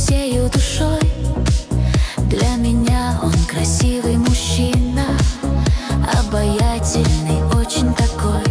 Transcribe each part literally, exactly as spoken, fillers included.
всею душой. Для меня он красивый мужчина, обаятельный очень такой.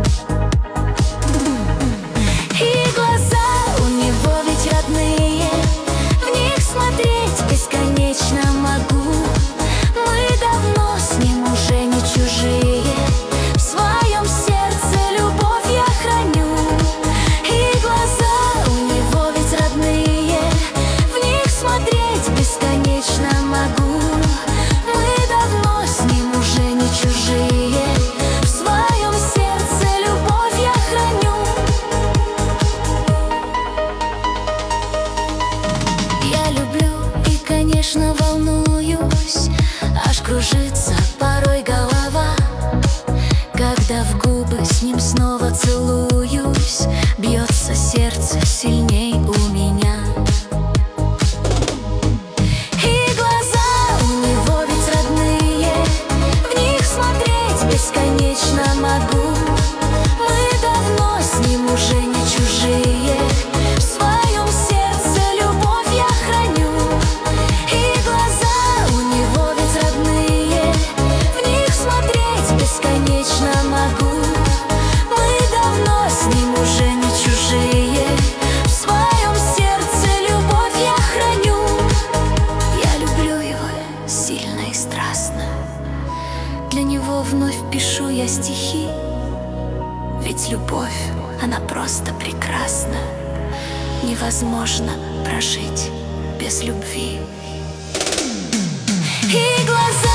И глаза у него ведь родные, в них смотреть бесконечно могу. Мы давно с ним уже не чужие, в своем сердце любовь я храню. И глаза у него ведь родные, в них смотреть бесконечно могу. Мы давно с ним уже не чужие, в своем сердце любовь я храню. Я люблю и, конечно, волнуюсь, аж кружится порой голова, когда в губы с ним снова целуюсь. Бьется сердце сильней у меня. И глаза у него ведь родные, в них смотреть бесконечно могу. Мы давно с ним уже не чужие, в своем сердце любовь я храню. И глаза у него ведь родные, в них смотреть бесконечно могу. Мы давно с ним уже не чужие, в своем сердце любовь я храню. Я люблю его сильно и страстно, для него вновь пишу я стихи. Ведь любовь, она просто прекрасна, невозможно прожить без любви. И глаза